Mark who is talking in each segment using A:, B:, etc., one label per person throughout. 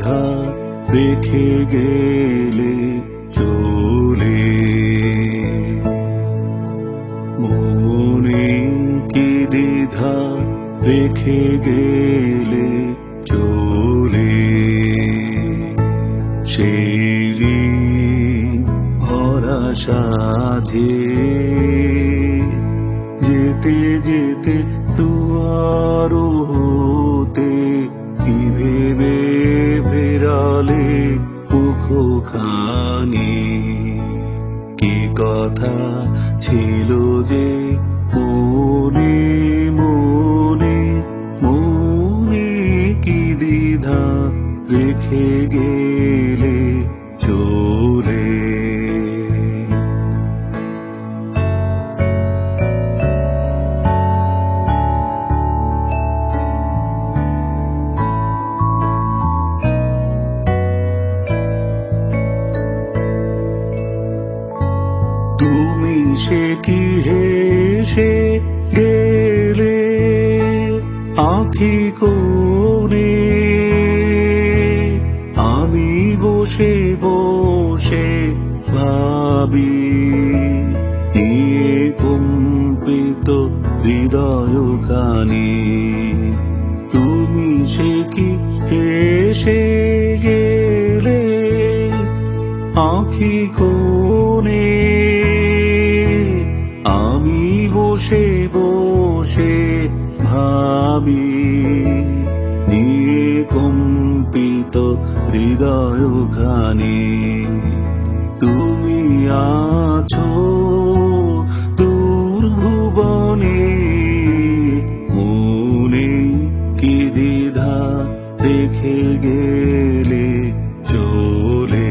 A: দ্বিধা রেখে গেলে চলে, মনে কি দ্বিধা রেখে গেলে চলে, সেই ভরা সাজে যেতে যেতে দুয়ার হতে কি ভেবে ফেরালে মুখখানি, কি কথা ছিল যে মনে মনে, মনে কি দ্বিধা রেখে গেলে চলে। তুমি সে কি হেসে গেলে আঁখি কোণে, আমি বসে বসে ভাবি নিয়ে কম্পিত হৃদয়খানি, তুমি সে কি হেসে গেলে আঁখি কোণে, আমি বসে বসে ভাবি নিয়ে কম্পিত হৃদয়খানি, তুমি আছো দূর ভুবনে, মনে কি দ্বিধা রেখে গেলে চলে।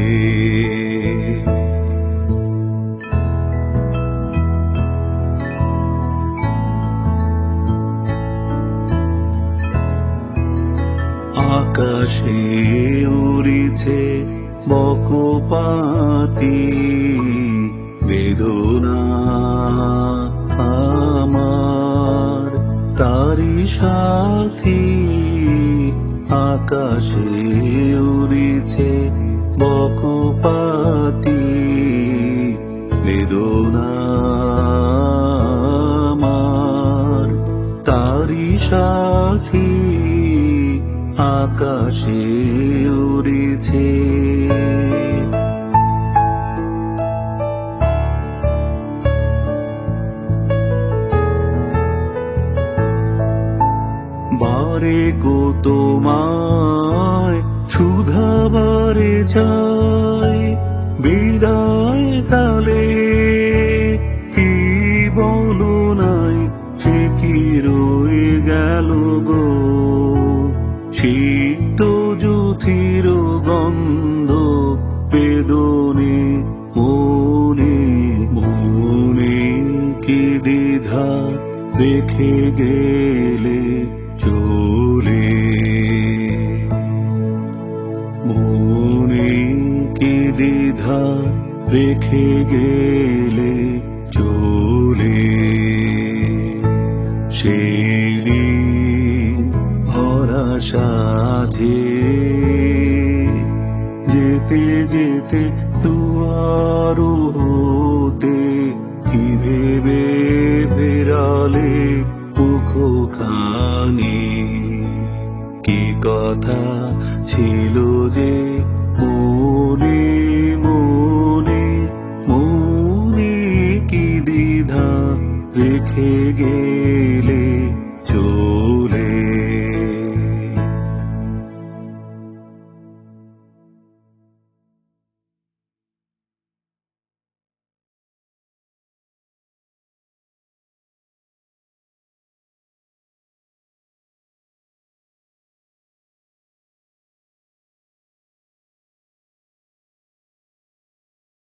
A: আকাশে উড়িছে বকপাতি বেদনা আমার তারি সাথী, আকাশে উড়িছে বকপাতি বেদনা আমার তারি সাথী, আকাশে উড়িছে। বারে গো তোমায় শুধাবারে চাই, বিদায় কালে কি বলো নাই, সে কি রয়ে গেল গো, শীত জ্যোতির গন্ধ বেদনে, মনে মনে কি দ্বিধা রেখে গেলে চলে, মনে কি দ্বিধা রেখে গেলে চলে, সেই ভরা সাজে যেতে যেতে দুয়ার হতে কি ভেবে ফেরালে মুখখানি, কি কথা ছিল যে মনে মনে, মনে কি দ্বিধা রেখে গেলে